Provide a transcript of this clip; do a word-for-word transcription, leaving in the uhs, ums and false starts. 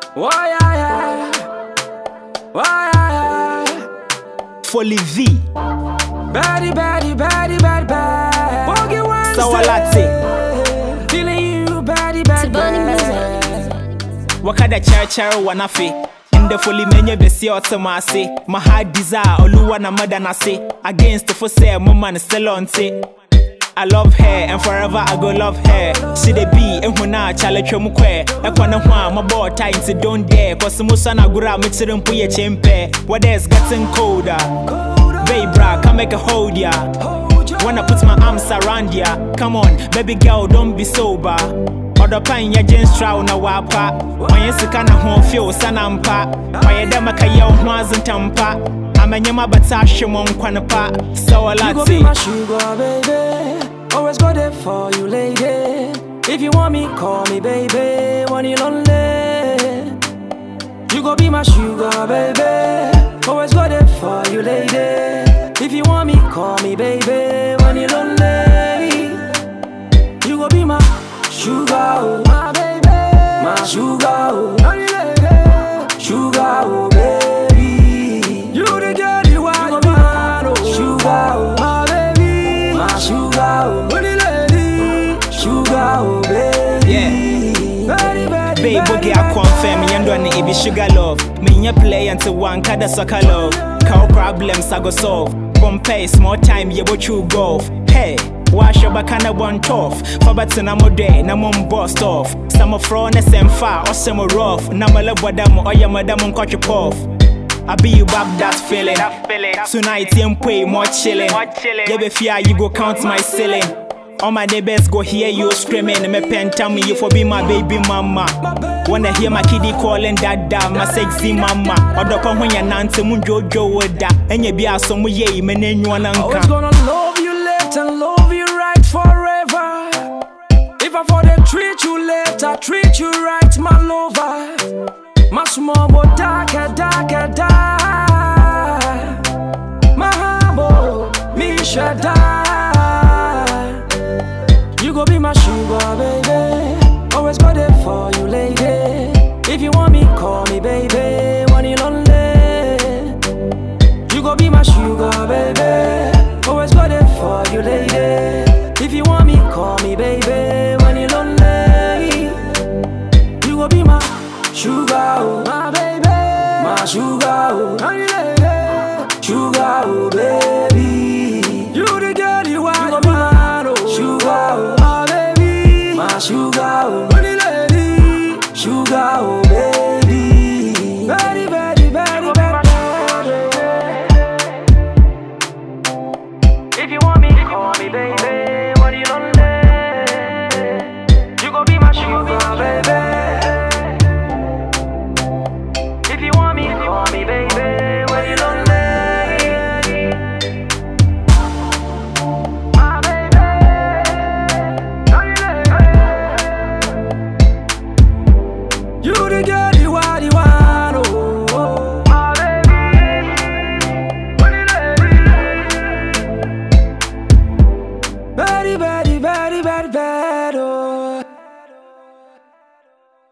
Why I Why I Folly V Baddie, baddie, baddie, baddie, baddie Boogie Wednesday Sour latte Feeling you, baddie, baddie, baddie Wakada chara wanafe Inde folly menye besi otomase My heart desire oluwa na mother na say Against the for say mama na still on say I love her and forever I go love her. She the be and when I challenge mu kwe. E kwa na hwa my boy tight so don't dare. Cause musa na gura me tirim pu ye chempe. Weather's getting colder. Babe bra, come make a hold ya. When I put my arms around ya. Come on, baby girl, don't be sober. Odo pan ya jeans trow na wapa. When sika na ho feel sanampa. Why dem aka ye ho azentampa. Amanyama bata hwemon kwanpa. Sour latte. You go be my sugar baby. Always go there for you lady. If you want me, call me baby. When you lonely, you go be my sugar baby. Always go there for you lady. If you want me, call me baby. When you lonely, you go be my sugar, oh, my baby, my sugar, oh, sugar, oh, baby. You the girl you want, you go be my oh, sugar, oh, my baby, my sugar, oh, lady, sugar, oh, baby. Yeah. Baby, baby, Babe, boogie, I confirm, yendo ane ibi sugar love. Me nye play until one kada soccer love. Cow problems I go solve. Compare small time, ye what you golf. Hey, wash your back and a one tough. For bats na mo day, na mom bust off. Some of fraud and some far, or some rough. Na my love wadam, or ya madam on catch you puff. I be you back that feeling. Tonight, you pay more chilling. Yeah, be fear you go count my ceiling. All my neighbors go hear you screaming. Me pen tell me you for be my baby mama. When I hear my kiddie calling dada, my sexy mama. Odopa when you nante mun jojo woda. Enye bi aso mu ye me nenyu ananka. Always gonna love you left and love you right forever. If I for them treat you left, I treat you right, my lover. My small boy darker, darker, dark. My humble, me should die. You go be my sugar, baby. Always go there for you, lady. If you want me, call me, baby. When you lonely, you go be my sugar, baby. Always go there for you, lady. If you want me, call me, baby. When you lonely, you go be my sugar, oh, my baby, my sugar, oh, my lady, sugar, oh, baby. You the girl you want, you go be my oh, sugar, oh, my baby, my sugar, oh, my lady, sugar, oh, baby, baby, baby, baby, baby. If you want me, call me, baby. What do you want?